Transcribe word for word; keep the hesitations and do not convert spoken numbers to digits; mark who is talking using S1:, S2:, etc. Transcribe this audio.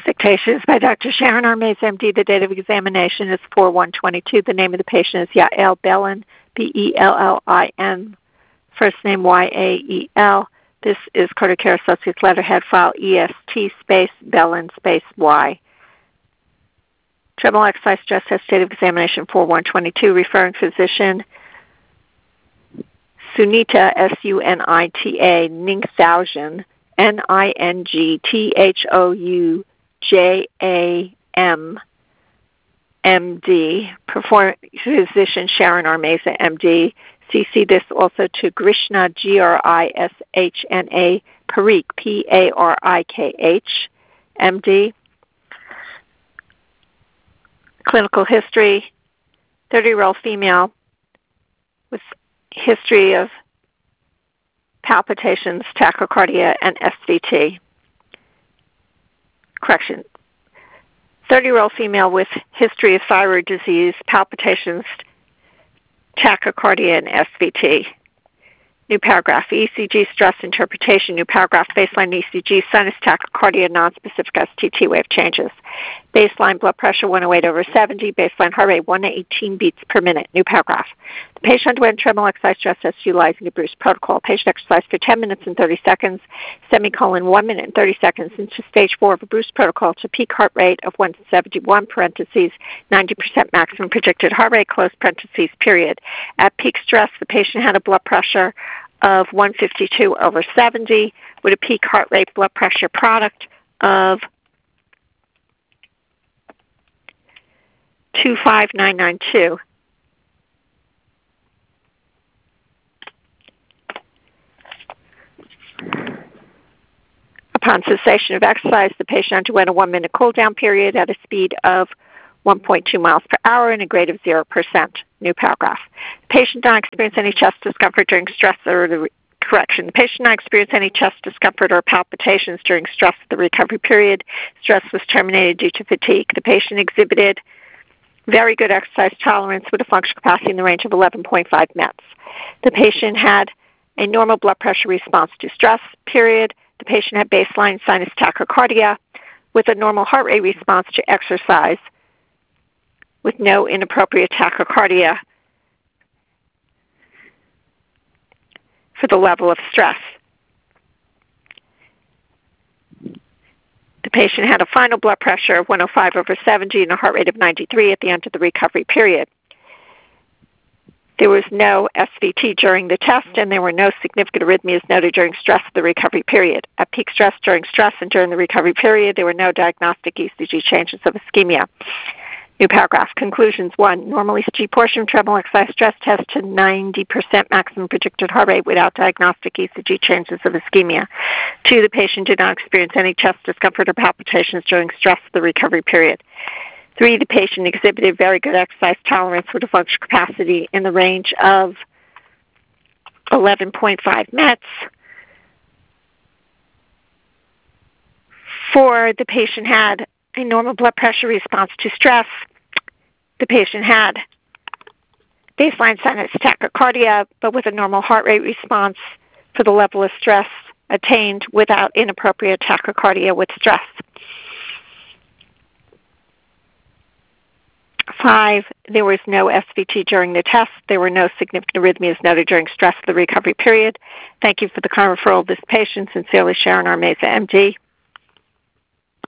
S1: dictation is by Doctor Sharon Armeza, M D. The date of examination is four one twenty-two. The name of the patient is Yael Bellin, B E L L I N, first name Y A E L. This is Carter Care Associates letterhead file E S T space Bellin space Y. Treadmill exercise stress test date of examination four one twenty-two. Referring physician Sunita, S U N I T A, Ningthausen, N I N G T H O U J A M, M D. Perform physician Sharon Armeza, M D. C C this also to Grishna, G R I S H N A, Parikh, P A R I K H, M D. Clinical history, thirty-year-old female with history of palpitations, tachycardia, and S V T. Correction. thirty-year-old female with history of thyroid disease, palpitations, tachycardia, and S V T. New paragraph, E C G stress interpretation. New paragraph, baseline E C G, sinus tachycardia, nonspecific S T T wave changes. Baseline blood pressure one oh eight over seventy. Baseline heart rate one eighteen beats per minute. New paragraph. The patient underwent treadmill exercise stress test utilizing a Bruce protocol. Patient exercised for ten minutes and thirty seconds, semicolon one minute and thirty seconds into stage four of a Bruce protocol to peak heart rate of one seventy-one, parentheses, ninety percent maximum predicted heart rate, close parentheses, period. At peak stress, the patient had a blood pressure of one fifty-two over seventy with a peak heart rate blood pressure product of two five nine nine two. Upon cessation of exercise, the patient underwent a one-minute cool-down period at a speed of one point two miles per hour and a grade of zero percent. New paragraph. The patient did not experience any chest discomfort during stress or the re- correction. The patient did not experience any chest discomfort or palpitations during stress of the recovery period. Stress was terminated due to fatigue. The patient exhibited very good exercise tolerance with a functional capacity in the range of eleven point five mets. The patient had a normal blood pressure response to stress, period. The patient had baseline sinus tachycardia with a normal heart rate response to exercise with no inappropriate tachycardia for the level of stress. The patient had a final blood pressure of one oh five over seventy and a heart rate of ninety-three at the end of the recovery period. There was no S V T during the test, and there were no significant arrhythmias noted during stress of the recovery period. At peak stress, during stress, and during the recovery period, there were no diagnostic E C G changes of ischemia. New paragraph. Conclusions. One, normal E C G portion of treadmill exercise stress test to ninety percent maximum predicted heart rate without diagnostic E C G changes of ischemia. Two, the patient did not experience any chest discomfort or palpitations during stress of the recovery period. Three, the patient exhibited very good exercise tolerance with a functional capacity in the range of eleven point five mets. Four, the patient had a normal blood pressure response to stress. The patient had baseline sinus tachycardia, but with a normal heart rate response for the level of stress attained without inappropriate tachycardia with stress. Five, there was no S V T during the test. There were no significant arrhythmias noted during stress of the recovery period. Thank you for the kind referral of this patient. Sincerely, Sharon Armeza, M D.